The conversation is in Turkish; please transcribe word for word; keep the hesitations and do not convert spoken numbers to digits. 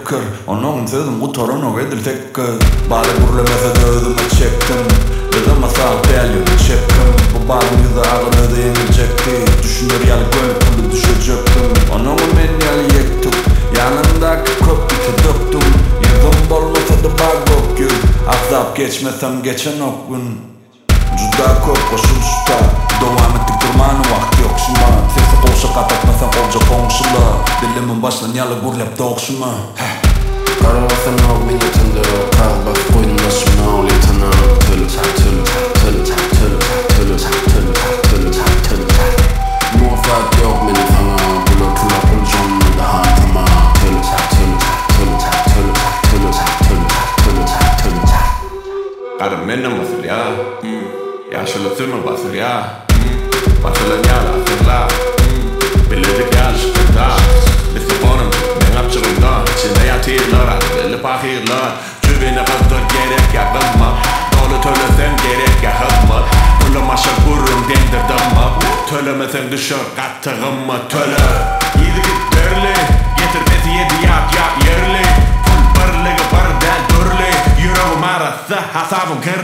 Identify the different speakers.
Speaker 1: tekkir. Onun sözüm kutaran o gedir tekkir. Bari burlemese de özüme çektim. Özüme sağ değerli çektim. Bu bağım yüzü ağrıdı yenilecekti. Düşünür yalı gönlü kulu düşecektim. Onun men yalı yektim. Yanındaki köpütü döktüm. Yüzüm bolmasa da bağ gök yüz. Azap geçmesem geçen ok gün. Juda köp koşul şuta. Devam ettik durmanı vakti yok şuna. Sesi koşa kapatmasan kolca komşula. Dilimin başlan yalı burlep doğuşuma.
Speaker 2: Karavasan av min yatında Kalbas koyunda şuna ol yatana Tülü tak tülü tak tülü tak tülü tak tülü tak tülü tak tülü tak tülü tak Muafat yok meni fanga Bula tula pul jonnu da hantama Tülü tak tülü tak tülü tak tülü tak tülü tak tülü tak tülü tak tülü tak
Speaker 3: Karım mennem basıl ya Yaşılı sürme basıl ya Basılan yala sırla Biledik ya şıkkında Listefonum ben apçırımda İçinde yatırlar Belli pahirlar Cübine kızdır gerek ya kızma Dolu tölesen gerek ya hızma Pulamaşa kurum dendirdim mi Tölemesen düşür kattığım mı töle Yedi git derli Getir besi yedi yap yap yerli Full birligi bir del dörli Yüreğim arası hasabım